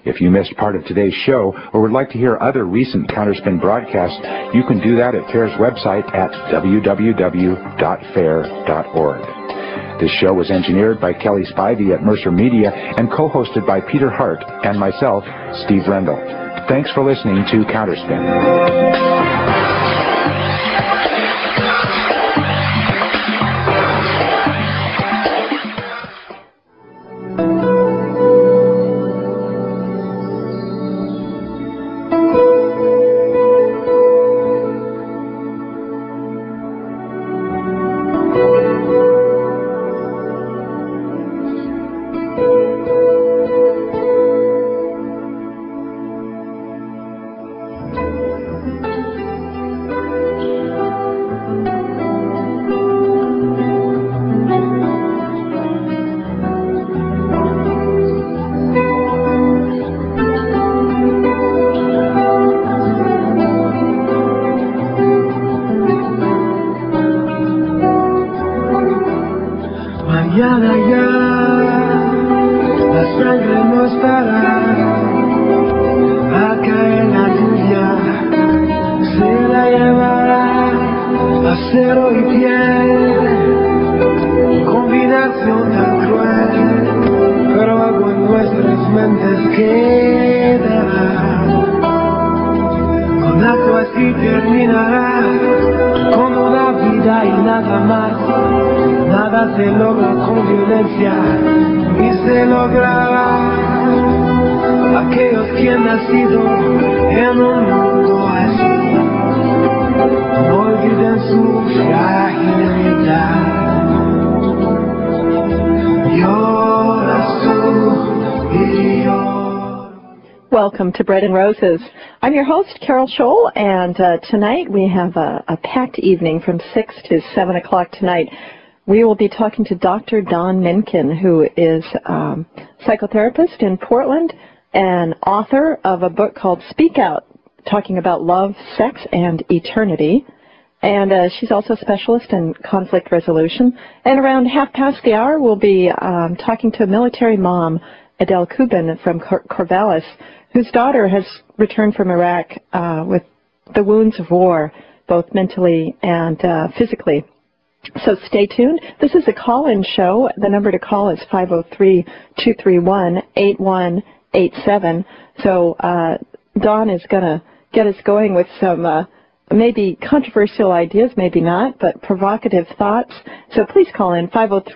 If you missed part of today's show or would like to hear other recent Counterspin broadcasts, you can do that at FAIR's website at www.fair.org. This show was engineered by Kelly Spivey at Mercer Media and co-hosted by Peter Hart and myself, Steve Rendell. Thanks for listening to Counterspin. Welcome to Bread and Roses. I'm your host, Carol Scholl, and tonight we have a packed evening from 6 to 7 o'clock tonight. We will be talking to Dr. Don Minkin, who is a psychotherapist in Portland and author of a book called Speak Out, talking about love, sex, and eternity. And she's also a specialist in conflict resolution. And around half past the hour, we'll be talking to a military mom, Adele Kubin from Corvallis, whose daughter has returned from Iraq with the wounds of war, both mentally and physically. So stay tuned. This is a call-in show. The number to call is 503-231-8187. So Dawn is going to get us going with some maybe controversial ideas, maybe not, but provocative thoughts. So please call in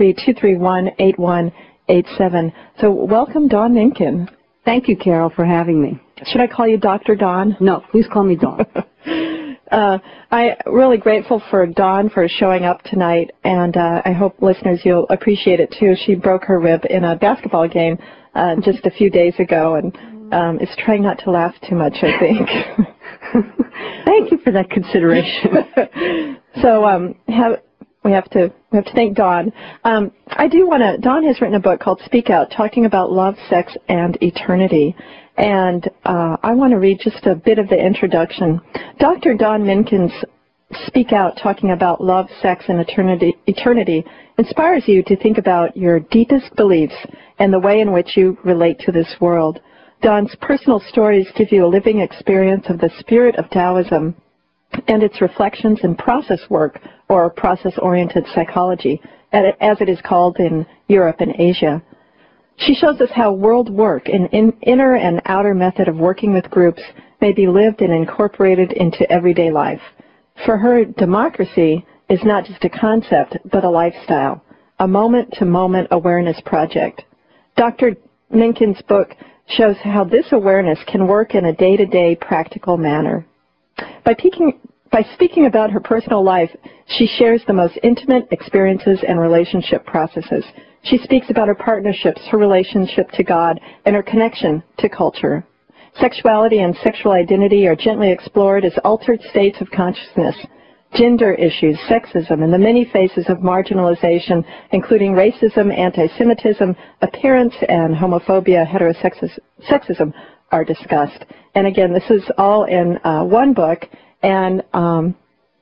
503-231-8187. So welcome, Dawn Minkin. Thank you, Carol, for having me. Should I call you Dr. Dawn? No, please call me Dawn. I'm really grateful for Dawn for showing up tonight, and I hope listeners you'll appreciate it too. She broke her rib in a basketball game just a few days ago, and is trying not to laugh too much, I think. Thank you for that consideration. So we have to thank Dawn. Dawn has written a book called Speak Out, talking about love, sex, and eternity. And I want to read just a bit of the introduction. Dr. Dawn Minkin's Speak Out, talking about love, sex, and eternity inspires you to think about your deepest beliefs and the way in which you relate to this world. Dawn's personal stories give you a living experience of the spirit of Taoism and its reflections in process work, or process-oriented psychology, as it is called in Europe and Asia. She shows us how world work, an inner and outer method of working with groups, may be lived and incorporated into everyday life. For her, democracy is not just a concept, but a lifestyle, a moment-to-moment awareness project. Dr. Minkin's book shows how this awareness can work in a day-to-day practical manner. By speaking about her personal life, she shares the most intimate experiences and relationship processes. She speaks about her partnerships, her relationship to God, and her connection to culture. Sexuality and sexual identity are gently explored as altered states of consciousness. Gender issues, sexism, and the many faces of marginalization, including racism, anti-Semitism, appearance, and homophobia, heterosexism, are discussed. And again, this is all in one book, and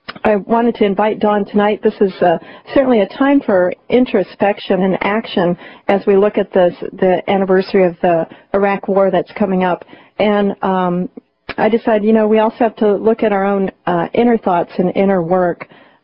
I wanted to invite Don tonight. This is certainly a time for introspection and action as we look at the anniversary of the Iraq War that's coming up. And I decided, we also have to look at our own inner thoughts and inner work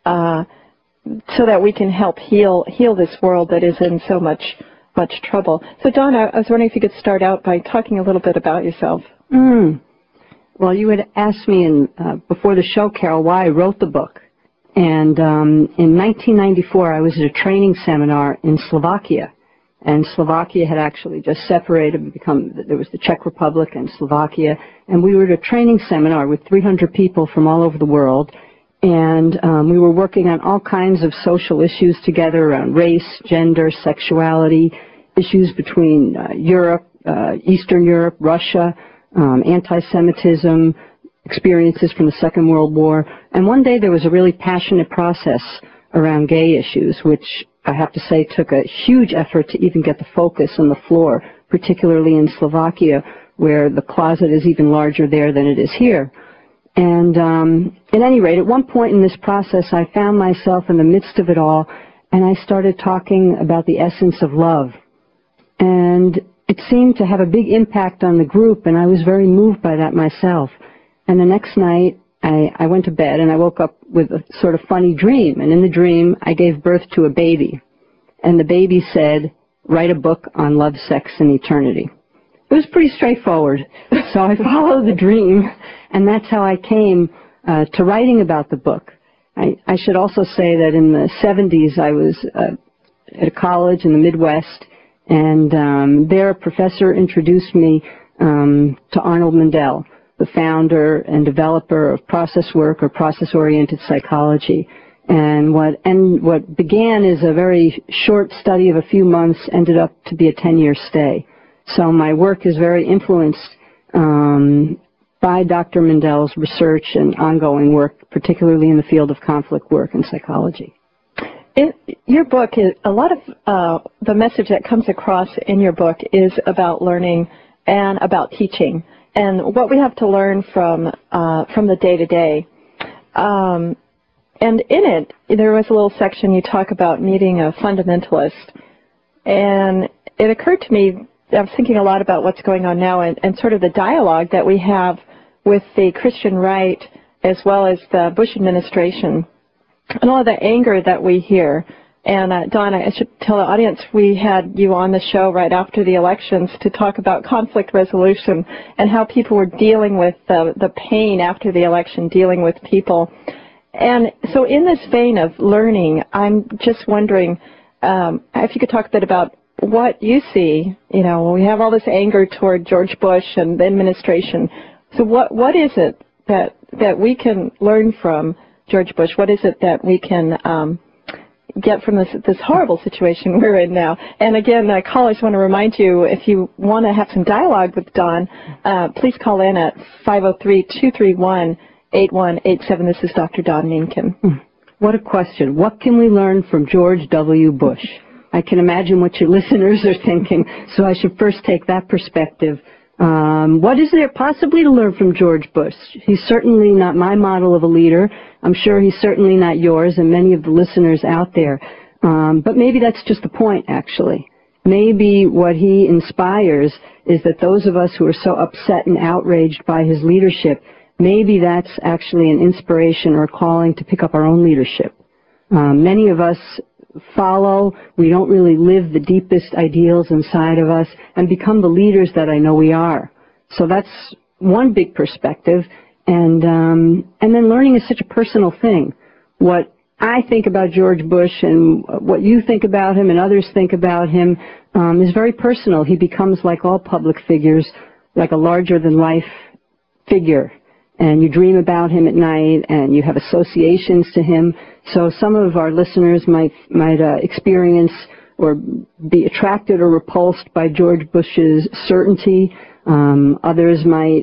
so that we can help heal this world that is in so much trouble. So, Don, I was wondering if you could start out by talking a little bit about yourself. Well, you had asked me before the show, Carol, why I wrote the book. And in 1994, I was at a training seminar in Slovakia. And Slovakia had actually just separated and there was the Czech Republic and Slovakia. And we were at a training seminar with 300 people from all over the world. And we were working on all kinds of social issues together around race, gender, sexuality, issues between Europe, Eastern Europe, Russia, anti-Semitism, experiences from the Second World War. And one day there was a really passionate process around gay issues, which I have to say took a huge effort to even get the focus on the floor, particularly in Slovakia, where the closet is even larger there than it is here. And at any rate, at one point in this process, I found myself in the midst of it all, and I started talking about the essence of love. And it seemed to have a big impact on the group, and I was very moved by that myself. And the next night, I went to bed, and I woke up with a sort of funny dream. And in the dream, I gave birth to a baby. And the baby said, "Write a book on love, sex, and eternity." It was pretty straightforward. So I followed the dream, and that's how I came to writing about the book. I should also say that in the 70s, I was at a college in the Midwest, and there a professor introduced me to Arnold Mindell, the founder and developer of process work or process-oriented psychology. And what began as a very short study of a few months ended up to be a 10-year stay. So my work is very influenced by Dr. Mindell's research and ongoing work, particularly in the field of conflict work and psychology. In your book, a lot of the message that comes across in your book is about learning and about teaching and what we have to learn from the day-to-day. And in it, there was a little section you talk about meeting a fundamentalist. And it occurred to me, I was thinking a lot about what's going on now and sort of the dialogue that we have with the Christian right as well as the Bush administration and all of the anger that we hear. And Don, I should tell the audience we had you on the show right after the elections to talk about conflict resolution and how people were dealing with the pain after the election, dealing with people. And so in this vein of learning, I'm just wondering if you could talk a bit about what you see. We have all this anger toward George Bush and the administration. So what is it that we can learn from George Bush? What is it that we can get from this horrible situation we're in now? And again, callers, want to remind you, if you want to have some dialogue with Don, please call in at 503-231-8187. This is Dr. Don Nienken. What a question. What can we learn from George W. Bush? I can imagine what your listeners are thinking, so I should first take that perspective. What is there possibly to learn from George Bush? He's certainly not my model of a leader. I'm sure he's certainly not yours and many of the listeners out there. But maybe that's just the point, actually. Maybe what he inspires is that those of us who are so upset and outraged by his leadership, maybe that's actually an inspiration or a calling to pick up our own leadership. Many of us follow, we don't really live the deepest ideals inside of us and become the leaders that I know we are. So that's one big perspective. And then learning is such a personal thing. What I think about George Bush and what you think about him and others think about him is very personal. He becomes, like all public figures, like a larger-than-life figure. And you dream about him at night, and you have associations to him. So some of our listeners might experience or be attracted or repulsed by George Bush's certainty. Others might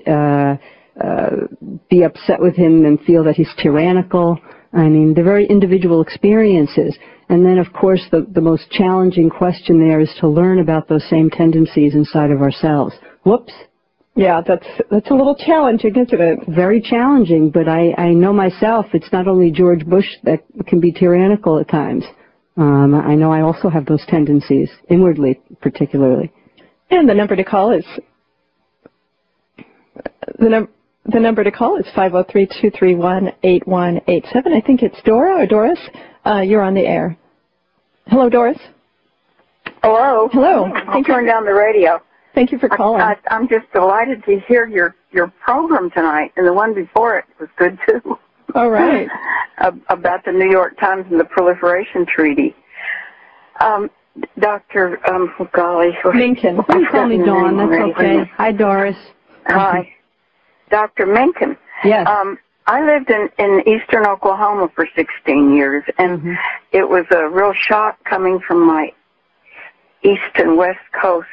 be upset with him and feel that he's tyrannical. I mean, they're very individual experiences. And then, of course, the most challenging question there is to learn about those same tendencies inside of ourselves. Whoops. Yeah, that's a little challenging, isn't it? Very challenging, but I know myself, it's not only George Bush that can be tyrannical at times. I know I also have those tendencies, inwardly particularly. And the number to call is the number to call is 503-231-8187. I think it's Dora or Doris. You're on the air. Hello, Doris. Hello. Hello. I'll turn down the radio. Thank you for calling. I'm just delighted to hear your program tonight, and the one before it was good too. All right. About the New York Times and the Proliferation Treaty. Dr. Mencken. You call me Dawn, that's okay. Hi, Doris. Hi. Dr. Mencken. Yes. I lived in eastern Oklahoma for 16 years, and it was a real shock coming from my east and west coast,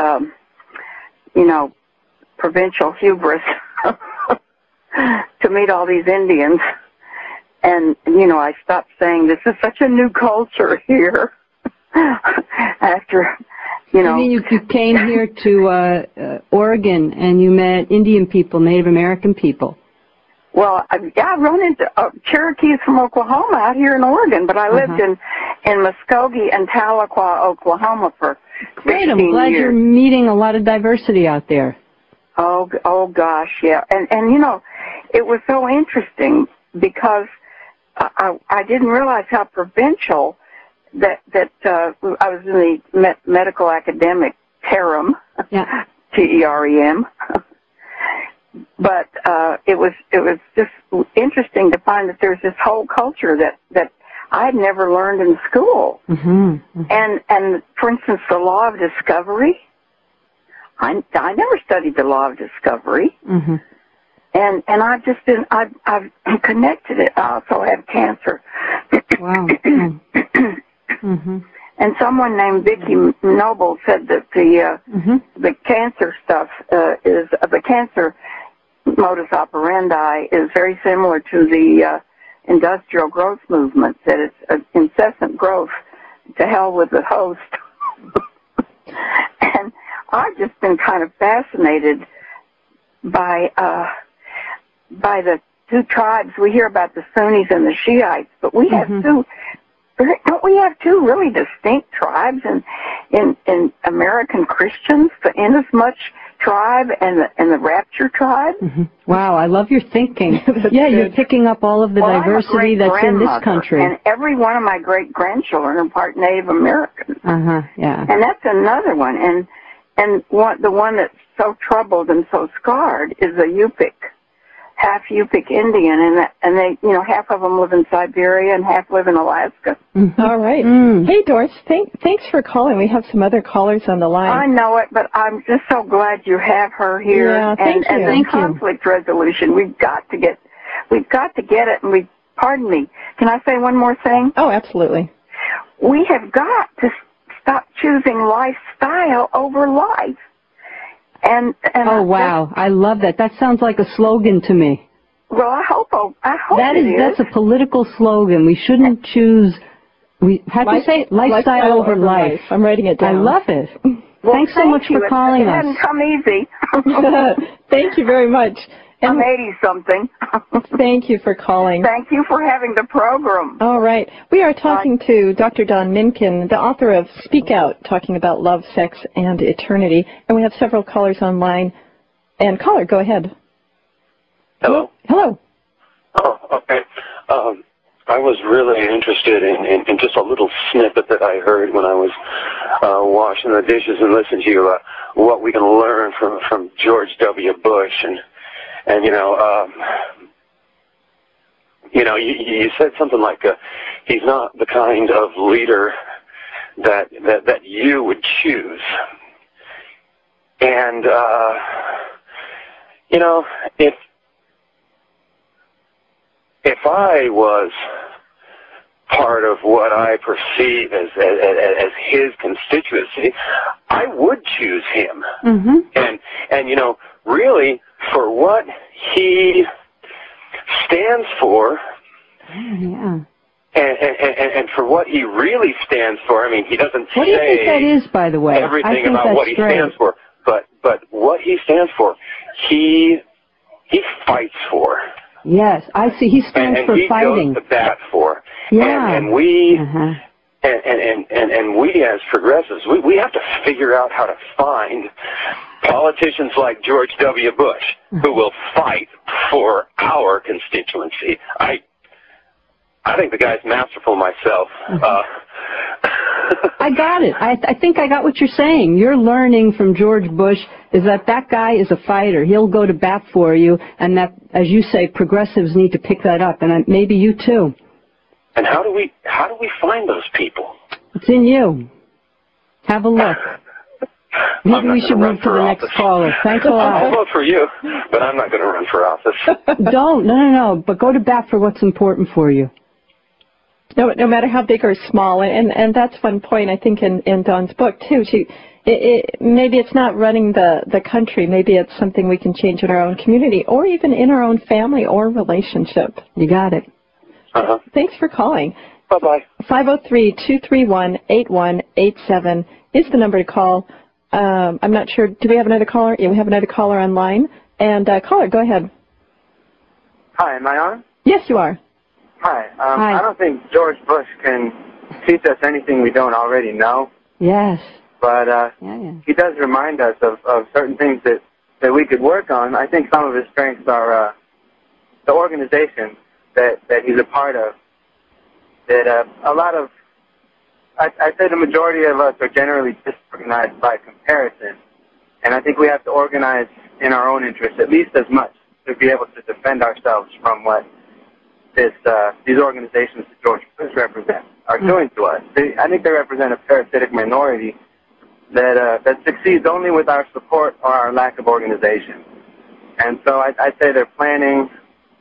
provincial hubris to meet all these Indians. And, I stopped saying, this is such a new culture here. After, You mean you came here to Oregon and you met Indian people, Native American people? Well, I run into Cherokees from Oklahoma out here in Oregon, but I lived in Muskogee and Tahlequah, Oklahoma for 16 Great, I'm glad years. you're meeting a lot of diversity out there. Oh gosh, yeah. And it was so interesting because I didn't realize how provincial that I was in the medical academic terem, yeah. TEREM. But it was just interesting to find that there's this whole culture that I had never learned in school. And for instance, the law of discovery. I never studied the law of discovery. And I've just been I've connected it. I also have cancer. Wow. And someone named Vicki Noble said that the cancer stuff is the cancer modus operandi is very similar to the industrial growth movement. That it's an incessant growth. To hell with the host. And I've just been kind of fascinated by the two tribes. We hear about the Sunnis and the Shiites, but we have two. Don't we have two really distinct tribes in American Christians, the Inasmuch tribe and the Rapture tribe? Wow, I love your thinking. Yeah, you're picking up all of the diversity that's in this country. And every one of my great-grandchildren are part Native American. Yeah. And that's another one. And the one that's so troubled and so scarred is the Yupik. Half Yupik Indian, and they, half of them live in Siberia and half live in Alaska. All right. Hey, Doris, thanks for calling. We have some other callers on the line. I know it, but I'm just so glad you have her here. Yeah, thank you. And the conflict resolution, we've got to get it. And pardon me, can I say one more thing? Oh, absolutely. We have got to stop choosing lifestyle over life. And oh wow, I love that. That sounds like a slogan to me. Well, I hope that's a political slogan. We shouldn't choose. How do you say it? Lifestyle over life. I'm writing it down. I love it. Well, thanks so much for calling us. It hasn't come easy. Thank you very much. And I'm 80-something. Thank you for calling. Thank you for having the program. All right. We are talking to Dr. Dawn Mencken, the author of Speak Out, talking about love, sex, and eternity. And we have several callers online. And caller, go ahead. Hello. Hello. Oh, okay. I was really interested in just a little snippet that I heard when I was washing the dishes and listening to you about what we can learn from George W. Bush and you said something like he's not the kind of leader that you would choose. And if I was part of what I perceive as his constituency, I would choose him. And really for what he stands for, and for what he really stands for. I mean, he doesn't what do you think that is, by the way? everything about what he stands for, but what he stands for, he fights for. Yes, I see. He stands for fighting. And he goes to bat for. Yeah. And we... And we as progressives, we have to figure out how to find politicians like George W. Bush who will fight for our constituency. I think the guy's masterful myself. I got it. I think I got what you're saying. You're learning from George Bush is that guy is a fighter. He'll go to bat for you, and that, as you say, progressives need to pick that up, and maybe you too. And how do we find those people? It's in you. Have a look. Maybe we should move to the next caller. Thanks a lot. I'll vote for you, but I'm not going to run for office. Don't. No. But go to bat for what's important for you. No matter how big or small, and that's one point I think in Dawn's book too. Maybe it's not running the country. Maybe it's something we can change in our own community, or even in our own family or relationship. You got it. Thanks for calling. Bye-bye. 503-231-8187 is the number to call. I'm not sure. Do we have another caller? Yeah, we have another caller online. And caller, go ahead. Hi, am I on? Yes, you are. Hi. Hi. I don't think George Bush can teach us anything we don't already know. Yes. But He does remind us of certain things that we could work on. I think some of his strengths are the organization that he's a part of. That a lot of, I'd say the majority of us are generally disorganized by comparison. And I think we have to organize in our own interest at least as much to be able to defend ourselves from what these organizations that George Bush represents are doing to us. I think they represent a parasitic minority that succeeds only with our support or our lack of organization. And so I'd say their planning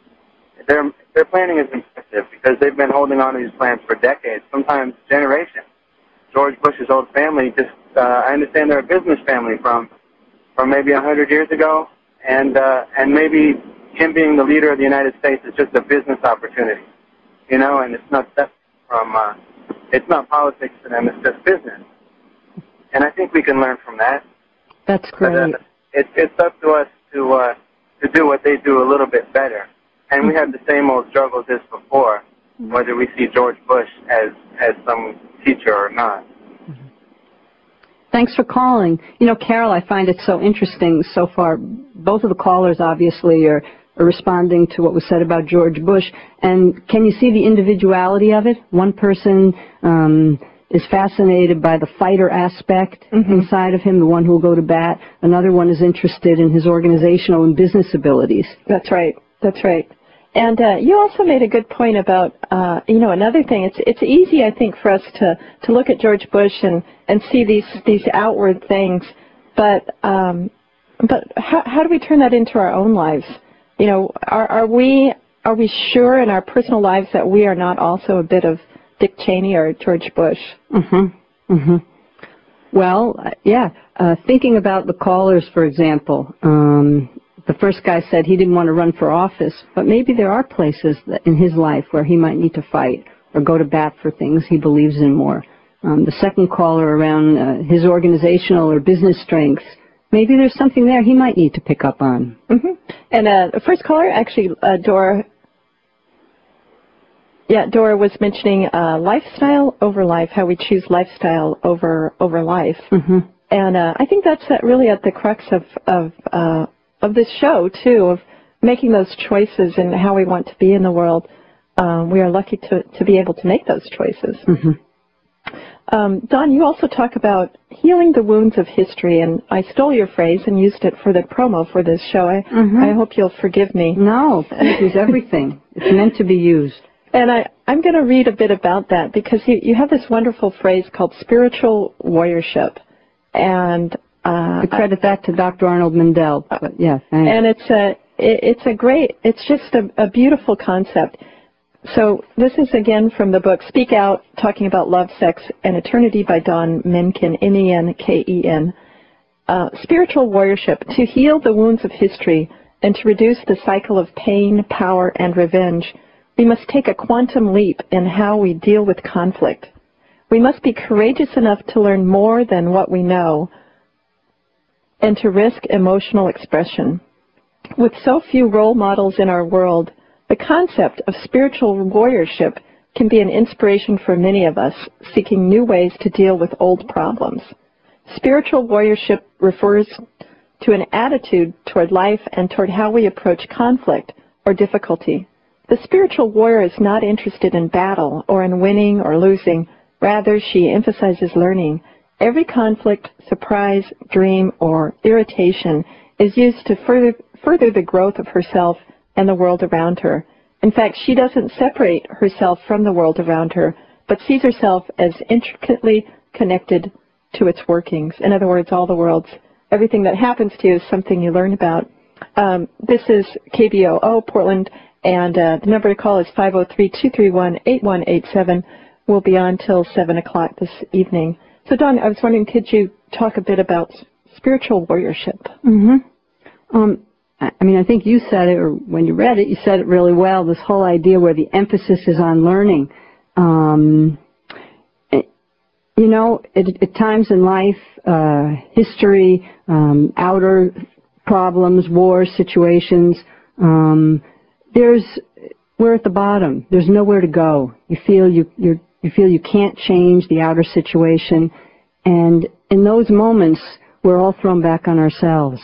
is impressive because they've been holding on to these plans for decades, sometimes generations. George Bush's old family I understand they're a business family from maybe 100 years ago, and maybe him being the leader of the United States is just a business opportunity, and it's not it's not politics for them, it's just business. And I think we can learn from that. That's great. But, it's up to us to do what they do a little bit better. And we have the same old struggles as before, whether we see George Bush as some teacher or not. Thanks for calling. Carol, I find it so interesting so far. Both of the callers obviously are responding to what was said about George Bush. And can you see the individuality of it? One person is fascinated by the fighter aspect inside of him, the one who will go to bat. Another one is interested in his organizational and business abilities. That's right. That's right. And you also made a good point about, another thing. It's easy, I think, for us to look at George Bush and see these outward things, but how do we turn that into our own lives? Are we sure in our personal lives that we are not also a bit of Dick Cheney or George Bush? Well, thinking about the callers, for example. The first guy said he didn't want to run for office, but maybe there are places in his life where he might need to fight or go to bat for things he believes in more. The second caller around his organizational or business strengths, maybe there's something there he might need to pick up on. And the first caller, actually, Dora was mentioning lifestyle over life, how we choose lifestyle over life. And I think that's really at the crux of this show, too, of making those choices and how we want to be in the world. We are lucky to be able to make those choices. Don, you also talk about healing the wounds of history, and I stole your phrase and used it for the promo for this show. I hope you'll forgive me. No, please use everything. It's meant to be used. And I'm going to read a bit about that because you have this wonderful phrase called spiritual warriorship. And I credit that to Dr. Arnold Mindell. But yeah, thanks. And it's just a beautiful concept. So this is again from the book Speak Out, talking about love, sex, and eternity by Don Menken, Menken. Spiritual warriorship, to heal the wounds of history and to reduce the cycle of pain, power, and revenge, we must take a quantum leap in how we deal with conflict. We must be courageous enough to learn more than what we know. and to risk emotional expression. With so few role models in our world, the concept of spiritual warriorship can be an inspiration for many of us seeking new ways to deal with old problems. Spiritual warriorship refers to an attitude toward life and toward how we approach conflict or difficulty. The spiritual warrior is not interested in battle or in winning or losing. Rather, she emphasizes learning. Every conflict, surprise, dream, or irritation is used to further the growth of herself and the world around her. In fact, she doesn't separate herself from the world around her, but sees herself as intricately connected to its workings. In other words, everything that happens to you is something you learn about. This is KBOO, Portland, and the number to call is 503-231-8187. We'll be on till 7 o'clock this evening. So, Dawn, I was wondering, could you talk a bit about spiritual warriorship? Mm-hmm. I think you said it, or when you read it, you said it really well, this whole idea where the emphasis is on learning. At times in life, history, outer problems, wars, situations, we're at the bottom. There's nowhere to go. You feel you can't change the outer situation, and in those moments, we're all thrown back on ourselves.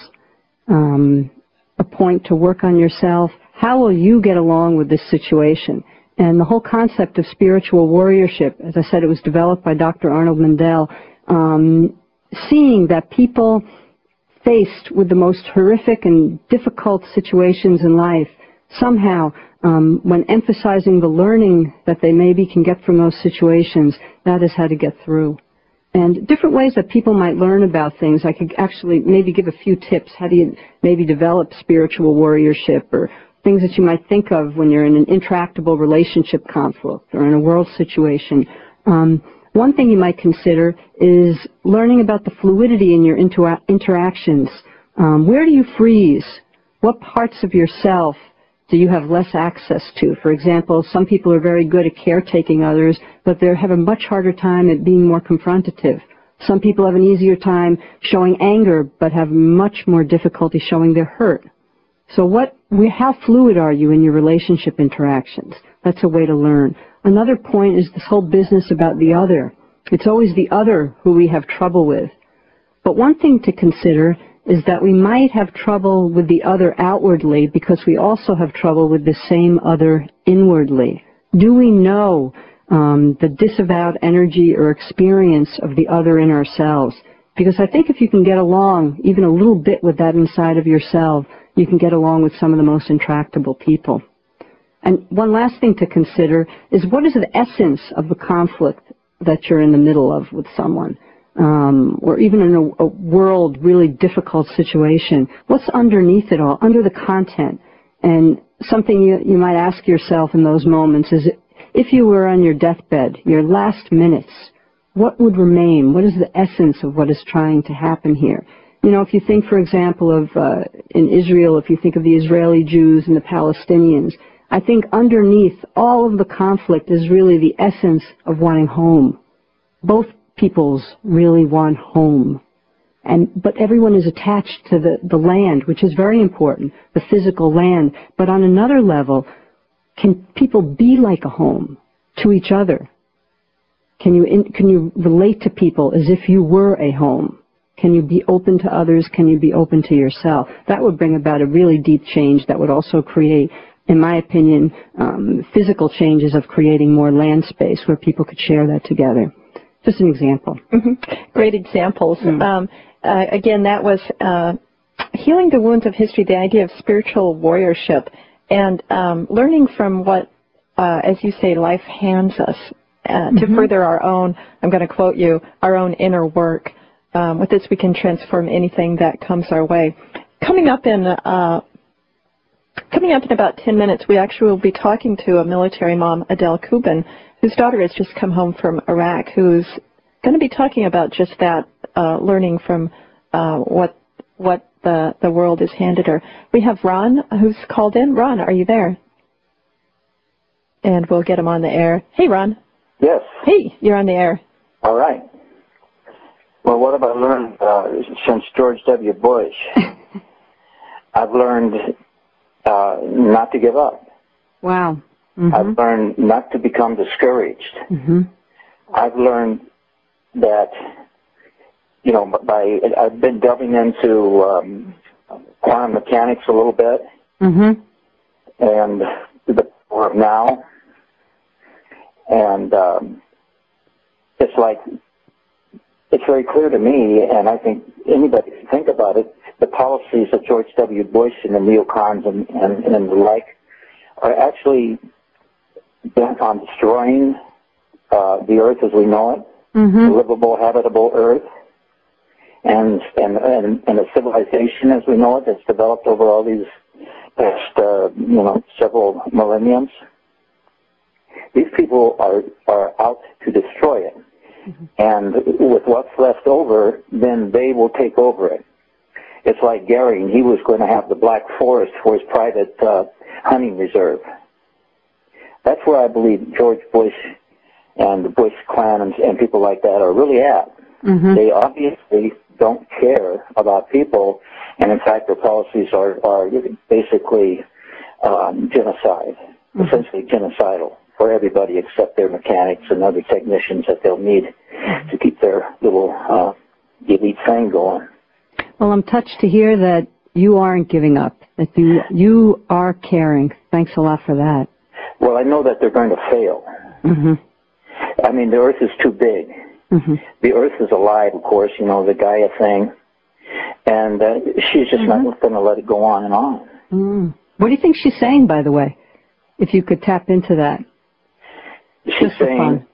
A point to work on yourself. How will you get along with this situation? And the whole concept of spiritual warriorship, as I said, it was developed by Dr. Arnold Mindell, seeing that people faced with the most horrific and difficult situations in life, somehow, when emphasizing the learning that they maybe can get from those situations, that is how to get through. And different ways that people might learn about things. I could actually maybe give a few tips. How do you maybe develop spiritual warriorship, or things that you might think of when you're in an intractable relationship conflict or in a world situation. One thing you might consider is learning about the fluidity in your interactions. Where do you freeze? What parts of yourself do you have less access to? For example, some people are very good at caretaking others, but they have a much harder time at being more confrontative. Some people have an easier time showing anger, but have much more difficulty showing their hurt. So how fluid are you in your relationship interactions? That's a way to learn. Another point is this whole business about the other. It's always the other who we have trouble with. But one thing to consider is that we might have trouble with the other outwardly because we also have trouble with the same other inwardly. Do we know the disavowed energy or experience of the other in ourselves? Because I think if you can get along even a little bit with that inside of yourself, you can get along with some of the most intractable people. And one last thing to consider is, what is the essence of the conflict that you're in the middle of with someone? Or even in a world really difficult situation. What's underneath it all, under the content? And something you might ask yourself in those moments is, if you were on your deathbed, your last minutes, what would remain? What is the essence of what is trying to happen here? If you think, for example, of in Israel, if you think of the Israeli Jews and the Palestinians, I think underneath all of the conflict is really the essence of wanting home. Both peoples really want home. But everyone is attached to the land, which is very important, the physical land. But on another level, can people be like a home to each other? Can you relate to people as if you were a home? Can you be open to others? Can you be open to yourself? That would bring about a really deep change that would also create, in my opinion, physical changes of creating more land space where people could share that together. Just an example. Mm-hmm. Great examples. Again, that was Healing the Wounds of History, the idea of spiritual warriorship, and learning from what, as you say, life hands us to further our own, I'm going to quote you, our own inner work. With this, we can transform anything that comes our way. Coming up in about 10 minutes, we actually will be talking to a military mom, Adele Kubin, whose daughter has just come home from Iraq, who's going to be talking about just that, learning from what the world has handed her. We have Ron, who's called in. Ron, are you there? And we'll get him on the air. Hey, Ron. Yes. Hey, you're on the air. All right. Well, what have I learned since George W. Bush? I've learned not to give up. Wow. I've learned not to become discouraged. I've learned that, I've been delving into quantum mechanics a little bit, and the power of now, and it's very clear to me, and I think anybody can think about it, the policies of George W. Bush and the neocons and the like are actually bent on destroying the earth as we know it, the livable, habitable earth, and a civilization as we know it that's developed over all these past, several millenniums. These people are out to destroy it. And with what's left over, then they will take over it. It's like Goering. He was going to have the Black Forest for his private hunting reserve. That's where I believe George Bush and the Bush clan and people like that are really at. They obviously don't care about people, and in fact their policies are basically genocide, essentially genocidal for everybody except their mechanics and other technicians that they'll need to keep their little elite thing going. Well, I'm touched to hear that you aren't giving up, that you are caring. Thanks a lot for that. Well, I know that they're going to fail. I mean, the earth is too big. The earth is alive, of course, the Gaia thing. And she's just not going to let it go on and on. What do you think she's saying, by the way, if you could tap into that? She's saying,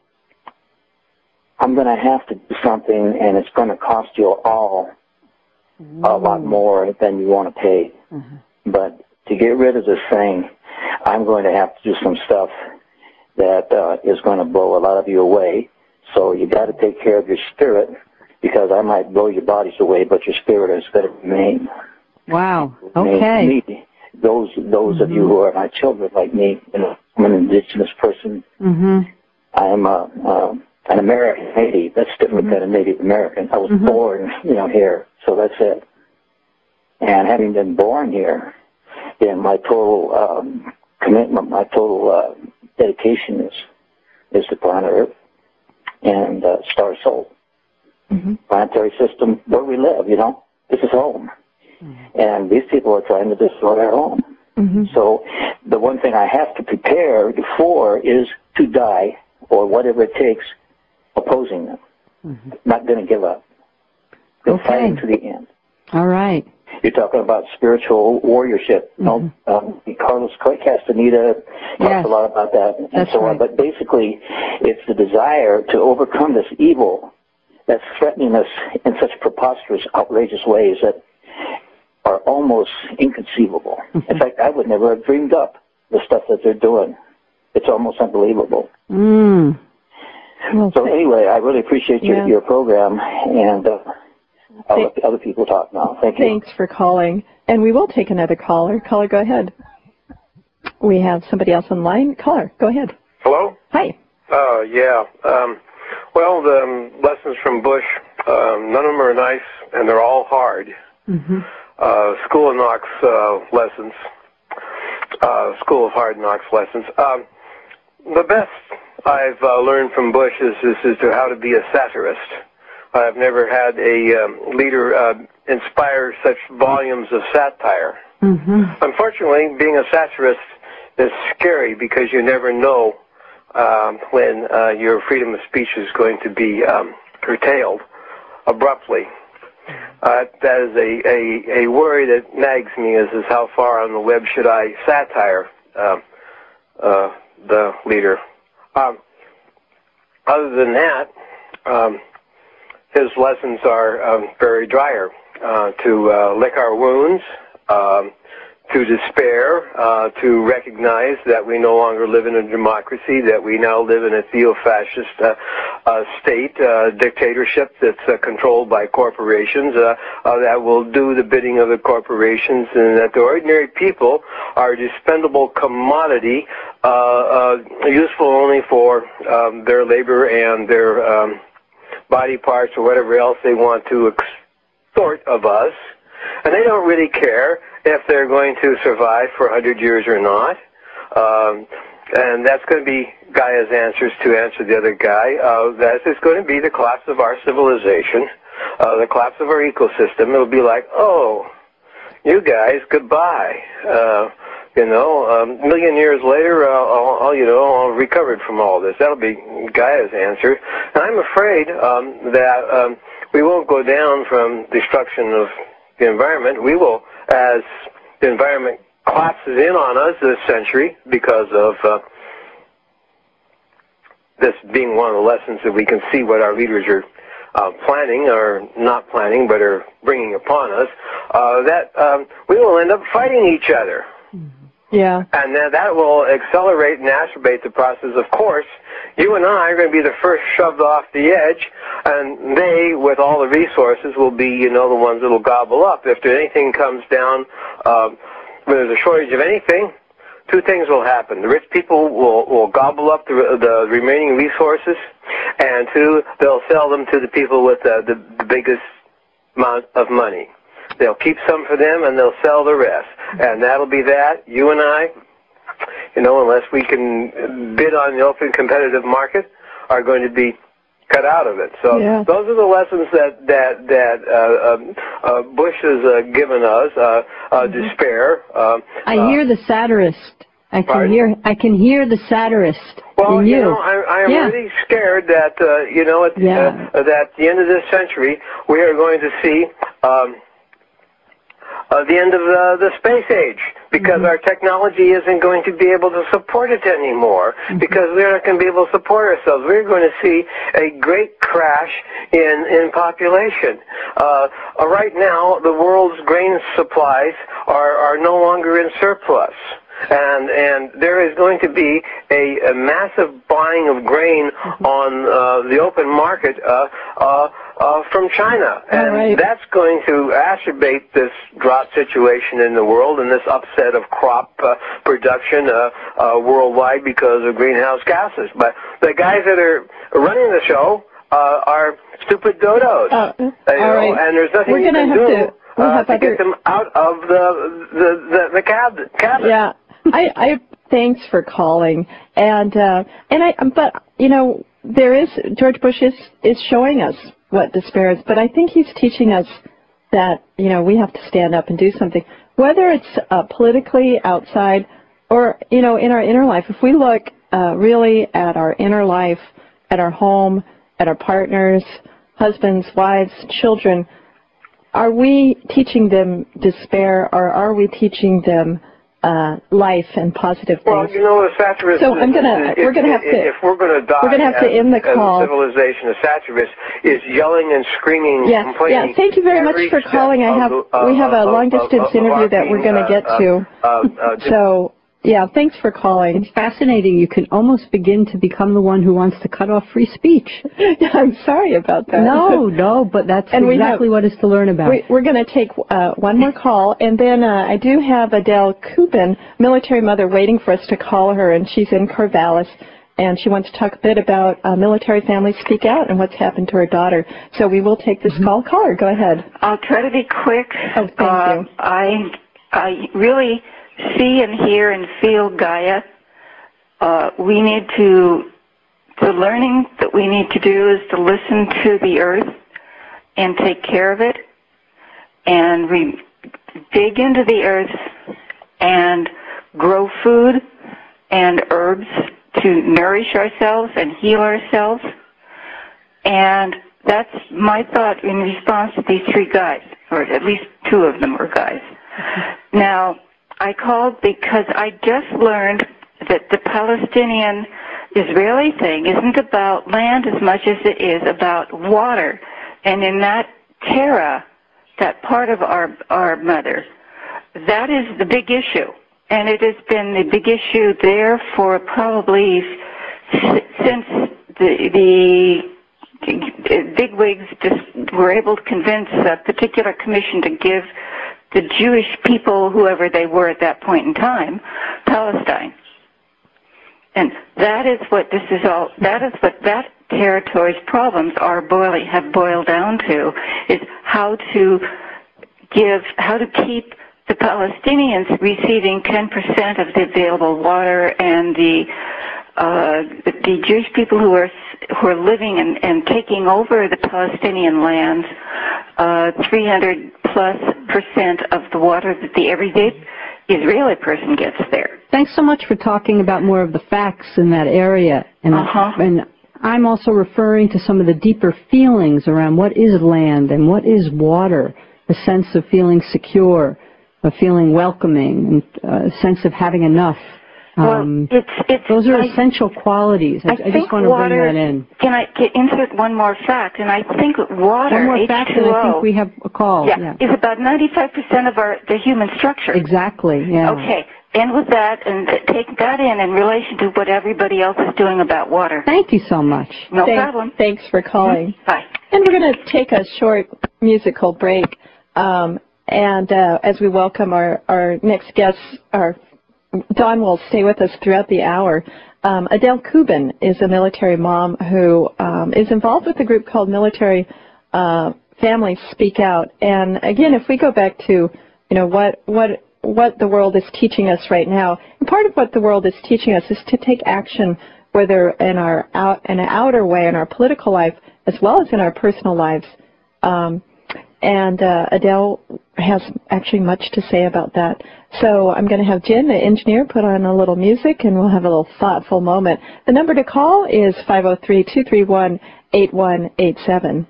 I'm going to have to do something, and it's going to cost you all a lot more than you want to pay. But to get rid of this thing, I'm going to have to do some stuff that is going to blow a lot of you away. So you got to take care of your spirit, because I might blow your bodies away, but your spirit is going to remain. Wow. Okay. Me. Those of you who are my children, like me, I'm an indigenous person. I'm an American Native. That's different than a Native American. I was born, here, so that's it. And having been born here, my total commitment, my total dedication is to planet Earth and Star Soul. Planetary system where we live, this is home. And these people are trying to destroy our home. So the one thing I have to prepare for is to die, or whatever it takes, opposing them. Not going to give up. Go fighting to the end. All right. You're talking about spiritual warriorship. Carlos Castaneda talks a lot about that, and so on. But basically, it's the desire to overcome this evil that's threatening us in such preposterous, outrageous ways that are almost inconceivable. In fact, I would never have dreamed up the stuff that they're doing. It's almost unbelievable. Well, so anyway, I really appreciate your program, and I'll let other people talk now. Thank you. Thanks for calling. And we will take another caller. Caller, go ahead. We have somebody else on line. Caller, go ahead. Hello? Hi. Well, the lessons from Bush, none of them are nice, and they're all hard. School of Knocks lessons. School of Hard Knocks lessons. The best I've learned from Bush is to how to be a satirist. I've never had a leader inspire such volumes of satire. Unfortunately, being a satirist is scary, because you never know when your freedom of speech is going to be curtailed abruptly. That is a worry that nags me, is how far on the web should I satire the leader. Other than that, his lessons are very dire. To lick our wounds, to despair, to recognize that we no longer live in a democracy, that we now live in a theo-fascist state, dictatorship that's controlled by corporations, that will do the bidding of the corporations, and that the ordinary people are a dispendable commodity, useful only for their labor and their body parts or whatever else they want to extort of us. And they don't really care if they're going to survive for 100 years or not. And that's going to be Gaia's answers to answer the other guy. That is going to be the collapse of our civilization, the collapse of our ecosystem. It'll be like, oh, you guys, goodbye. A million years later, I'll recovered from all this. That'll be Gaia's answer. And I'm afraid that we won't go down from destruction of the environment. We will, as the environment collapses in on us this century because of this being one of the lessons that we can see what our leaders are planning or not planning but are bringing upon us, that we will end up fighting each other. Yeah. And that will accelerate and exacerbate the process. Of course, you and I are going to be the first shoved off the edge, and they, with all the resources, will be, the ones that will gobble up. If anything comes down, when there's a shortage of anything, two things will happen. The rich people will gobble up the remaining resources, and two, they'll sell them to the people with the biggest amount of money. They'll keep some for them, and they'll sell the rest. And that'll be that. You and I, unless we can bid on the open competitive market, are going to be cut out of it. So those are the lessons that Bush has given us. Despair. I hear the satirist. I can hear the satirist. Well, in you. I am really scared that at the end of this century we are going to see the end of the space age, because our technology isn't going to be able to support it anymore, because we're not going to be able to support ourselves. We're going to see a great crash in population. Right now, the world's grain supplies are no longer in surplus. And there is going to be a massive buying of grain on the open market from China. And that's going to exacerbate this drought situation in the world and this upset of crop production worldwide because of greenhouse gases. But the guys that are running the show are stupid dodos. And there's nothing you can do to get them out of the cabinet. Yeah. I thanks for calling, but there is George Bush is showing us what despair is, but I think he's teaching us that we have to stand up and do something, whether it's politically outside or in our inner life. If we look really at our inner life, at our home, at our partners, husbands, wives, children, are we teaching them despair, or are we teaching them life and positive things? Well, the satirist. So we're going to have to. If we're going to die, we're going to have to end the call. The civilization, the satirist is yelling and screaming, complaining. Yeah. Thank you very much for calling. We have a long distance interview that we're going to get to. So. Yeah, thanks for calling. It's fascinating. You can almost begin to become the one who wants to cut off free speech. Yeah, I'm sorry about that. No, but that's exactly what is to learn about. We're going to take one more call, and then I do have Adele Kubin, military mother, waiting for us to call her, and she's in Corvallis, and she wants to talk a bit about military families speak out and what's happened to her daughter. So we will take this call. Caller, go ahead. I'll try to be quick. Oh, thank you. I really see and hear and feel Gaia. We need the learning that we need to do is to listen to the earth and take care of it, and dig into the earth and grow food and herbs to nourish ourselves and heal ourselves. And that's my thought in response to these three guys, or at least two of them were guys. Now, I called because I just learned that the Palestinian-Israeli thing isn't about land as much as it is about water. And in that Terra, that part of our mother, that is the big issue. And it has been the big issue there for probably since the bigwigs just were able to convince a particular commission to give the Jewish people, whoever they were at that point in time, Palestine. And that is what this is all, that is what that territory's problems have boiled down to is how to keep the Palestinians receiving 10% of the available water, and the Jewish people who are living and taking over the Palestinian lands 300+% of the water that the everyday Israeli person gets there. Thanks so much for talking about more of the facts in that area. And I'm also referring to some of the deeper feelings around what is land and what is water, a sense of feeling secure, of feeling welcoming, and a sense of having enough. Those are essential qualities. I just want to bring that in. Can I insert one more fact? And I think water, one more fact, and I think we have a call. Is about 95% of the human structure. Exactly. Yeah. Okay. End with that, and take that in relation to what everybody else is doing about water. Thank you so much. No problem. Thanks for calling. Bye. And we're going to take a short musical break. And as we welcome our next guests, Dawn will stay with us throughout the hour. Adele Kubin is a military mom who is involved with a group called Military Families Speak Out. And again, if we go back to, what the world is teaching us right now, and part of what the world is teaching us is to take action, whether in an outer way in our political life as well as in our personal lives. And Adele has actually much to say about that. So I'm going to have Jen, the engineer, put on a little music, and we'll have a little thoughtful moment. The number to call is 503-231-8187.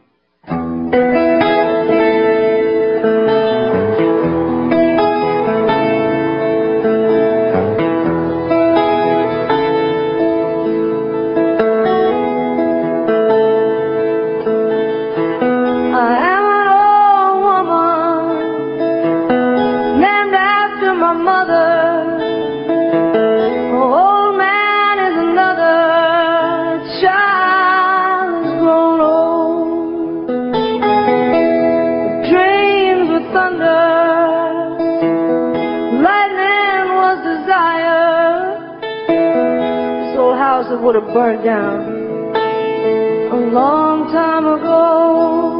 It would have burned down a long time ago.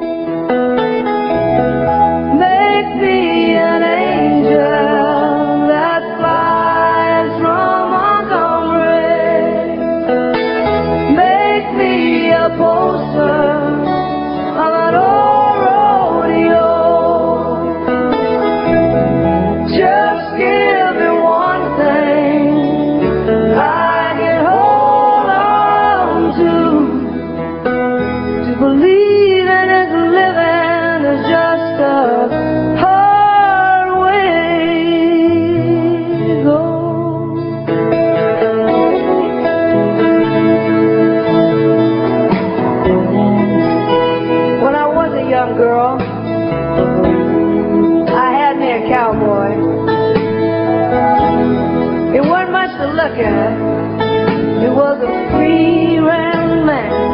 Make me an angel that flies from Montgomery. Make me a poster of an old rodeo. Just give me one thing believe in it, living is just a hard way to go. When I was a young girl, I had me a cowboy. It wasn't much to look at. It was a free-range man.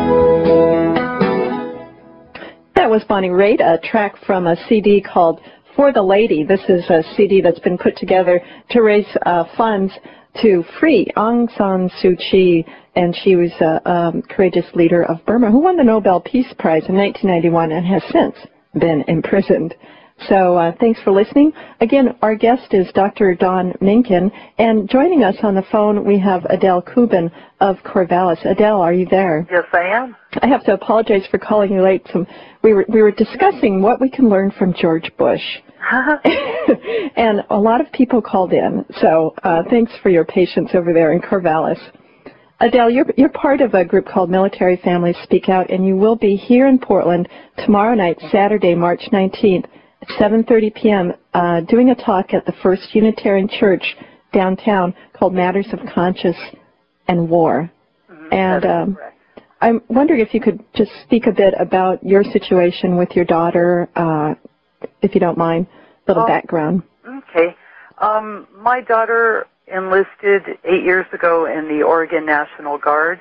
That was Bonnie Raitt, a track from a CD called For the Lady. This is a CD that's been put together to raise funds to free Aung San Suu Kyi, and she was a courageous leader of Burma who won the Nobel Peace Prize in 1991 and has since been imprisoned. So thanks for listening. Again, our guest is Dr. Dawn Minkin, and joining us on the phone we have Adele Kubin of Corvallis. Adele, are you there? Yes, I am. I have to apologize for calling you late. We were discussing what we can learn from George Bush. And a lot of people called in, so thanks for your patience over there in Corvallis. Adele, you're part of a group called Military Families Speak Out, and you will be here in Portland tomorrow night, Saturday, March 19th, at 7:30 p.m., doing a talk at the First Unitarian Church downtown called Matters of Conscience and War. And I'm wondering if you could just speak a bit about your situation with your daughter, if you don't mind, a little background. Okay. My daughter enlisted 8 years ago in the Oregon National Guard,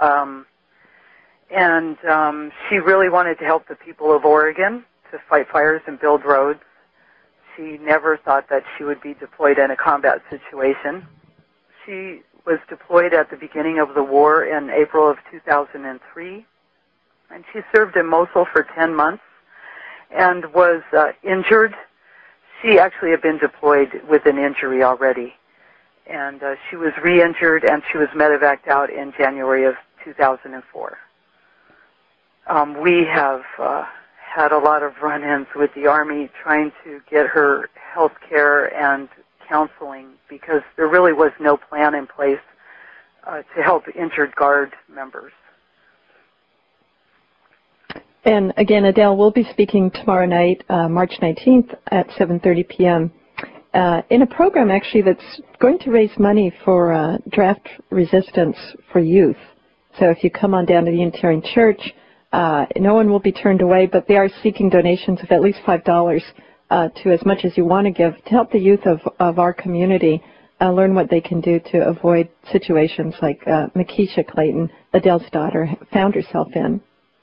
and she really wanted to help the people of Oregon to fight fires and build roads. She never thought that she would be deployed in a combat situation. She was deployed at the beginning of the war in April of 2003, and she served in Mosul for 10 months and was injured. She actually had been deployed with an injury already, and she was re-injured, and she was medevaced out in January of 2004. We have had a lot of run-ins with the Army trying to get her health care and counseling because there really was no plan in place to help injured Guard members. And again, Adele will be speaking tomorrow night, March 19th at 7:30 p.m. In a program actually that's going to raise money for draft resistance for youth. So if you come on down to the Unitarian Church, no one will be turned away, but they are seeking donations of at least $5 to as much as you want to give to help the youth of our community learn what they can do to avoid situations like Makisha Clayton, Adele's daughter, found herself in.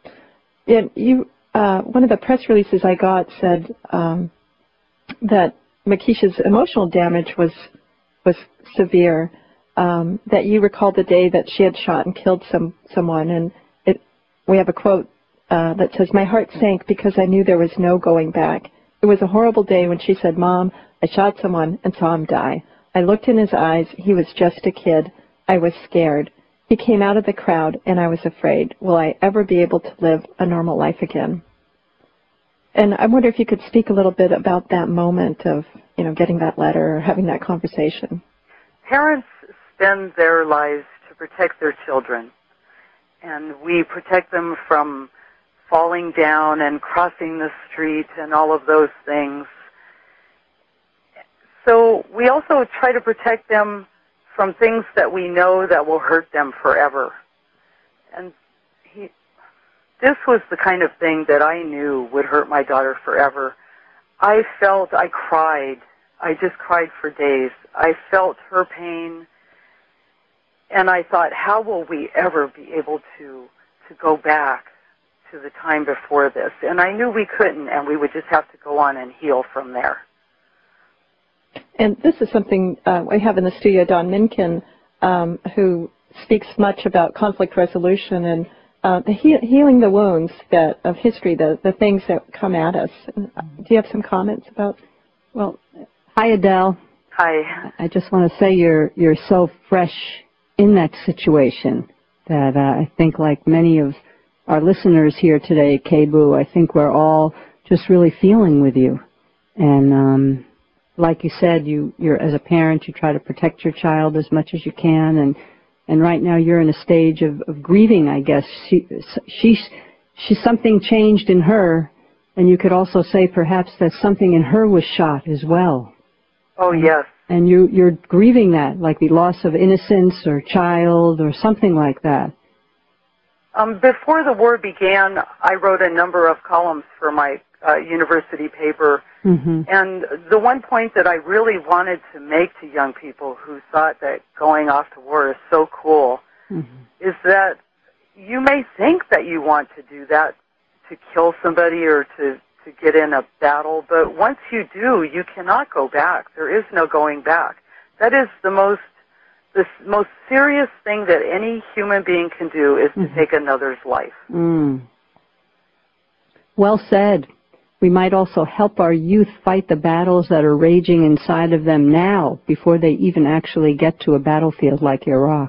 One of the press releases I got said that Makisha's emotional damage was severe, that you recalled the day that she had shot and killed someone, and we have a quote that says, "My heart sank because I knew there was no going back. It was a horrible day when she said, 'Mom, I shot someone and saw him die. I looked in his eyes. He was just a kid. I was scared. He came out of the crowd, and I was afraid. Will I ever be able to live a normal life again?'" And I wonder if you could speak a little bit about that moment of, getting that letter or having that conversation. Parents spend their lives to protect their children, and we protect them from falling down and crossing the street and all of those things. So we also try to protect them from things that we know that will hurt them forever. And this was the kind of thing that I knew would hurt my daughter forever. I cried. I just cried for days. I felt her pain, and I thought, how will we ever be able to go back to the time before this? And I knew we couldn't, and we would just have to go on and heal from there. And this is something we have in the studio, Don Minkin, who speaks much about conflict resolution and healing the wounds of history, the things that come at us. Do you have some comments about? Well, hi, Adele. Hi. I just want to say you're so fresh in that situation that I think, like many of our listeners here today, Kebu, I think we're all just really feeling with you. And like you said, you're as a parent, you try to protect your child as much as you can, and right now you're in a stage of grieving, I guess. She's something changed in her, and you could also say perhaps that something in her was shot as well. Oh, yes. And you're grieving that, like the loss of innocence or child or something like that. Before the war began, I wrote a number of columns for my university paper. Mm-hmm. And the one point that I really wanted to make to young people who thought that going off to war is so cool is that you may think that you want to do that, to kill somebody or to get in a battle, but once you do, you cannot go back. There is no going back. That is the most serious thing that any human being can do is to take another's life. Mm. Well said. We might also help our youth fight the battles that are raging inside of them now before they even actually get to a battlefield like Iraq.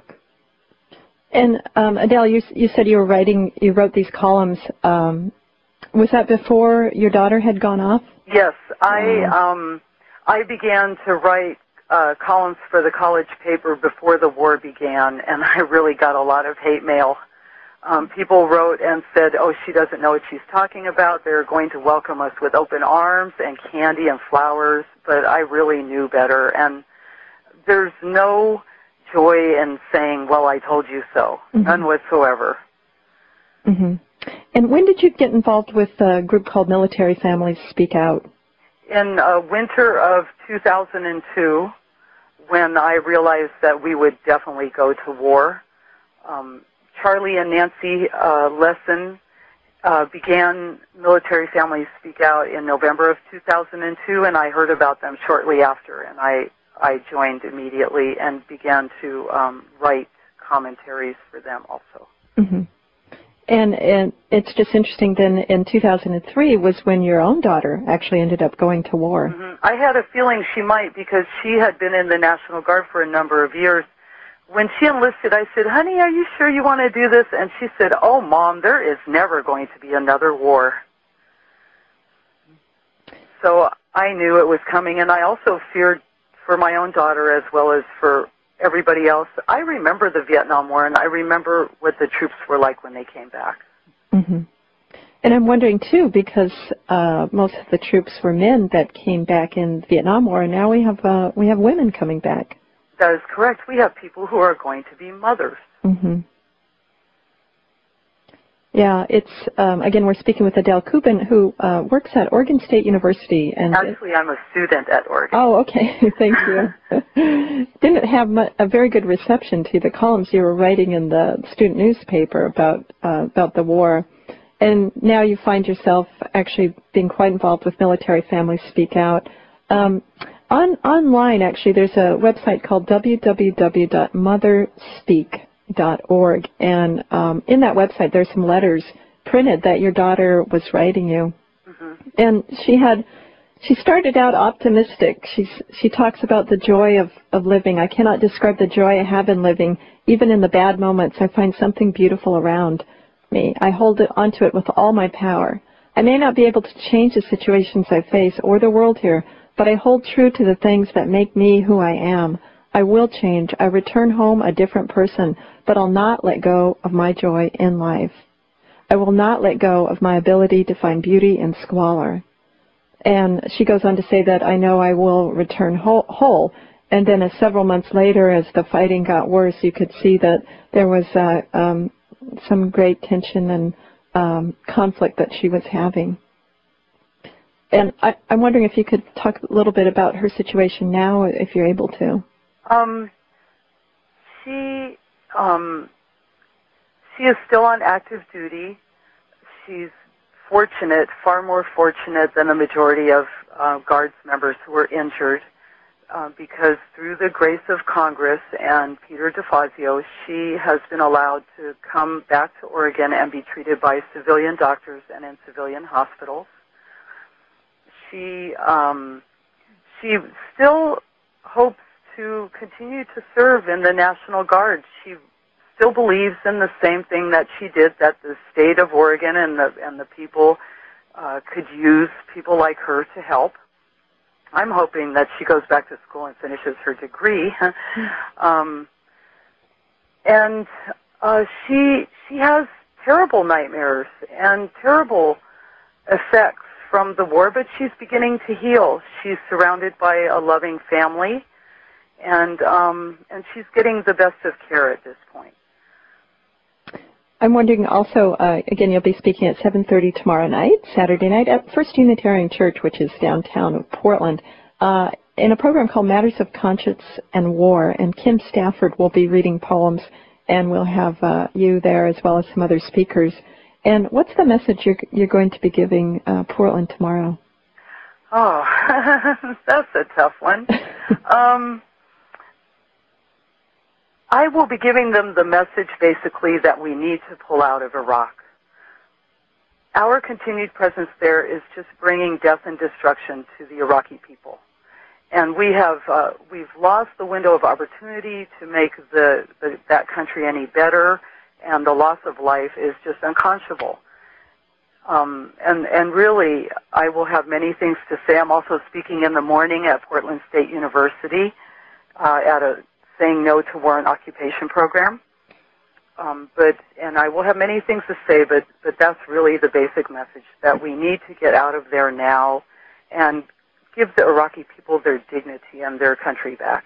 And Adele, you said you wrote these columns. Was that before your daughter had gone off? Yes, I began to write columns for the college paper before the war began, and I really got a lot of hate mail. People wrote and said, "Oh, she doesn't know what she's talking about. They're going to welcome us with open arms and candy and flowers," but I really knew better, and there's no joy in saying, "Well, I told you so." None whatsoever. Mm-hmm. And when did you get involved with a group called Military Families Speak Out? In winter of 2002, when I realized that we would definitely go to war. Charlie and Nancy Lesson began Military Families Speak Out in November of 2002, and I heard about them shortly after, and I I joined immediately and began to write commentaries for them also. Mm-hmm. And it's just interesting then in 2003 was when your own daughter actually ended up going to war. Mm-hmm. I had a feeling she might because she had been in the National Guard for a number of years. When she enlisted, I said, honey, are you sure you want to do this? And she said, oh, Mom, there is never going to be another war. So I knew it was coming, and I also feared for my own daughter as well as for everybody else. I remember the Vietnam War, and I remember what the troops were like when they came back. Mm-hmm. And I'm wondering, too, because most of the troops were men that came back in the Vietnam War, and now we have women coming back. That is correct. We have people who are going to be mothers. Mm-hmm. Yeah, it's, again, we're speaking with Adele Kubin, who works at Oregon State University. And actually, I'm a student at Oregon. Oh, okay. Thank you. Didn't have a very good reception to the columns you were writing in the student newspaper about the war. And now you find yourself actually being quite involved with Military Families Speak Out. Online, actually, there's a website called www.motherspeak.org, and in that website there's some letters printed that your daughter was writing you. Mm-hmm. And she started out optimistic. She talks about the joy of living. I cannot describe the joy I have in living. Even in the bad moments, I find something beautiful around me. I hold onto it with all my power. I may not be able to change the situations I face or the world here, but I hold true to the things that make me who I am. I will change. I return home a different person, but I'll not let go of my joy in life. I will not let go of my ability to find beauty in squalor. And she goes on to say that I know I will return whole. And then several months later, as the fighting got worse, you could see that there was some great tension and conflict that she was having. And I'm wondering if you could talk a little bit about her situation now, if you're able to. She is still on active duty. She's fortunate, far more fortunate than the majority of Guards members who were injured, because through the grace of Congress and Peter DeFazio, she has been allowed to come back to Oregon and be treated by civilian doctors and in civilian hospitals. She still hopes to continue to serve in the National Guard. She still believes in the same thing that she did, that the state of Oregon and the people could use people like her to help. I'm hoping that she goes back to school and finishes her degree. She has terrible nightmares and terrible effects from the war, but she's beginning to heal. She's surrounded by a loving family, and she's getting the best of care at this point. I'm wondering also, again, you'll be speaking at 7:30 tomorrow night, Saturday night, at First Unitarian Church, which is downtown of Portland, in a program called Matters of Conscience and War. And Kim Stafford will be reading poems, and we'll have you there as well as some other speakers. And what's the message you're going to be giving Portland tomorrow? Oh, that's a tough one. I will be giving them the message, basically, that we need to pull out of Iraq. Our continued presence there is just bringing death and destruction to the Iraqi people. And we've lost the window of opportunity to make that country any better, and the loss of life is just unconscionable. And really, I will have many things to say. I'm also speaking in the morning at Portland State University at a Saying No to War and Occupation program. And I will have many things to say, but that's really the basic message, that we need to get out of there now and give the Iraqi people their dignity and their country back.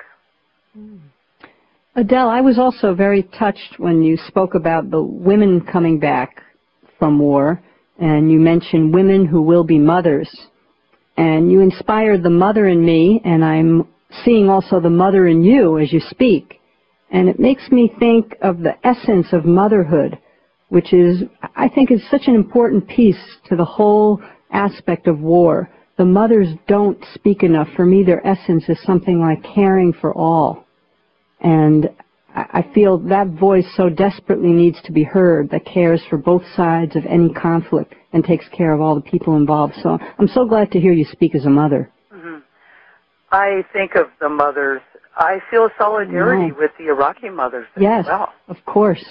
Adele, I was also very touched when you spoke about the women coming back from war, and you mentioned women who will be mothers. And you inspired the mother in me, and I'm seeing also the mother in you as you speak. And it makes me think of the essence of motherhood, which is, I think, is such an important piece to the whole aspect of war. the mothers don't speak enough. For me, their essence is something like caring for all. And I feel that voice so desperately needs to be heard, that cares for both sides of any conflict and takes care of all the people involved. So I'm so glad to hear you speak as a mother. Mm-hmm. I think of the mothers. I feel solidarity with the Iraqi mothers as well. Yes, of course.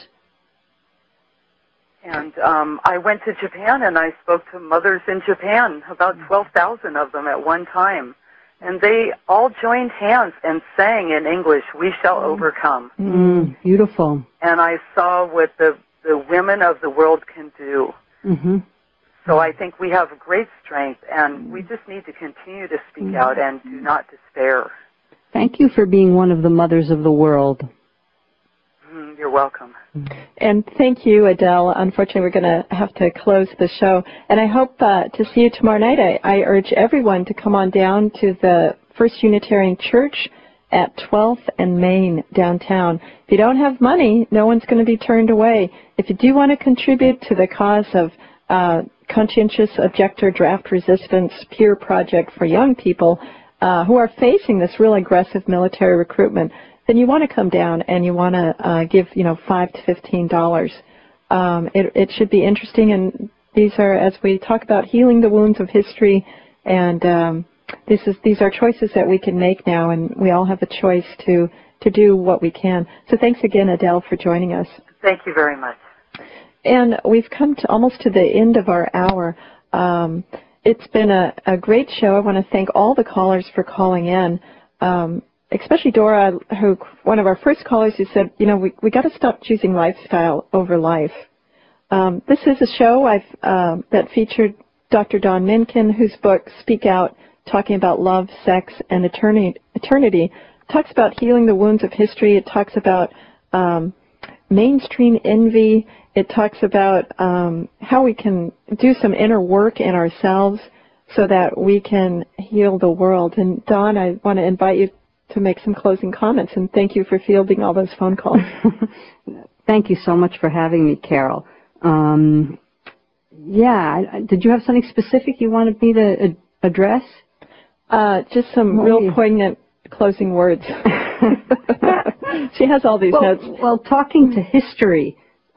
And I went to Japan and I spoke to mothers in Japan, about 12,000 of them at one time. And they all joined hands and sang in English, "We shall overcome." Beautiful. And I saw what the women of the world can do. Mm-hmm. So I think we have great strength, and we just need to continue to speak out and do not despair. Thank you for being one of the mothers of the world. You're welcome. And thank you, Adele. Unfortunately, we're going to have to close the show. And I hope to see you tomorrow night. I urge everyone to come on down to the First Unitarian Church at 12th and Main downtown. If you don't have money, no one's going to be turned away. If you do want to contribute to the cause of conscientious objector draft resistance peer project for young people who are facing this real aggressive military recruitment, then you want to come down and you want to give, $5 to $15. It should be interesting, and these are, as we talk about healing the wounds of history, and these are choices that we can make now, and we all have a choice to do what we can. So thanks again, Adele, for joining us. Thank you very much. And we've come to almost to the end of our hour. It's been a great show. I want to thank all the callers for calling in. Especially Dora, who one of our first callers, who said, we got to stop choosing lifestyle over life. This is a show that featured Dr. Don Minkin, whose book Speak Out, talking about love, sex, and eternity, talks about healing the wounds of history. It talks about mainstream envy. It talks about how we can do some inner work in ourselves so that we can heal the world. And Don, I want to invite you to make some closing comments, and thank you for fielding all those phone calls. Thank you so much for having me, Carol. Did you have something specific you wanted me to address? Just some real poignant closing words. She has all these notes. Well, talking to history,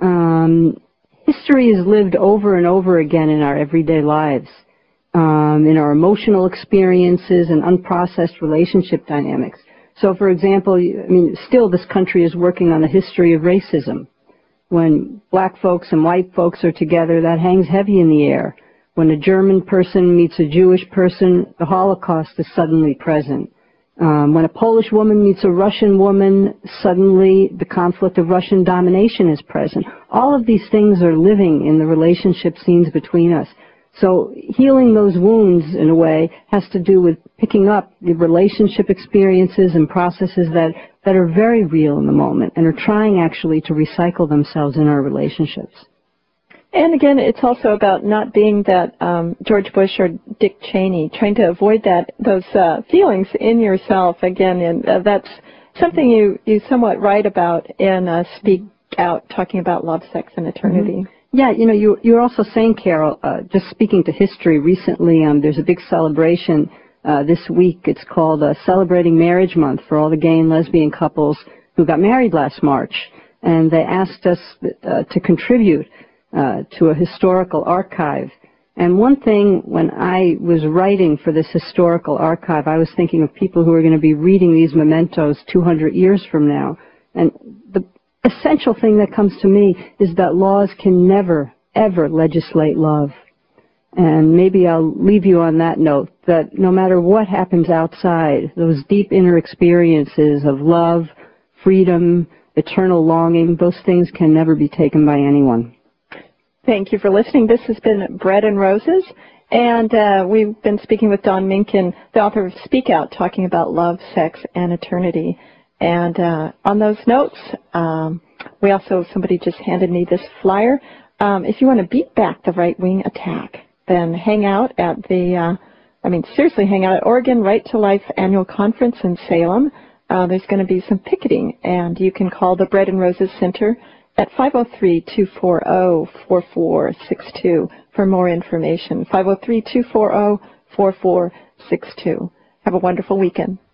history is lived over and over again in our everyday lives, in our emotional experiences and unprocessed relationship dynamics. So, for example, still this country is working on the history of racism. When black folks and white folks are together, that hangs heavy in the air. When a German person meets a Jewish person, the Holocaust is suddenly present. When a Polish woman meets a Russian woman, suddenly the conflict of Russian domination is present. All of these things are living in the relationship scenes between us. So healing those wounds, in a way, has to do with picking up the relationship experiences and processes that are very real in the moment and are trying actually to recycle themselves in our relationships. And again, it's also about not being that George Bush or Dick Cheney, trying to avoid those feelings in yourself again, and that's something you somewhat write about in Speak Out, talking about love, sex, and eternity. Mm-hmm. Yeah, you're also saying, Carol, just speaking to history, recently there's a big celebration this week. It's called Celebrating Marriage Month for all the gay and lesbian couples who got married last March, and they asked us to contribute to a historical archive. And one thing, when I was writing for this historical archive, I was thinking of people who are going to be reading these mementos 200 years from now. And the essential thing that comes to me is that laws can never, ever legislate love. And maybe I'll leave you on that note, that no matter what happens outside, those deep inner experiences of love, freedom, eternal longing, those things can never be taken by anyone. Thank you for listening. This has been Bread and Roses, and we've been speaking with Don Minkin, the author of Speak Out, talking about love, sex, and eternity. And on those notes, somebody just handed me this flyer. If you want to beat back the right-wing attack, then hang out at hang out at Oregon Right to Life Annual Conference in Salem. There's going to be some picketing, and you can call the Bread and Roses Center at 503-240-4462 for more information, 503-240-4462. 4462. Have a wonderful weekend.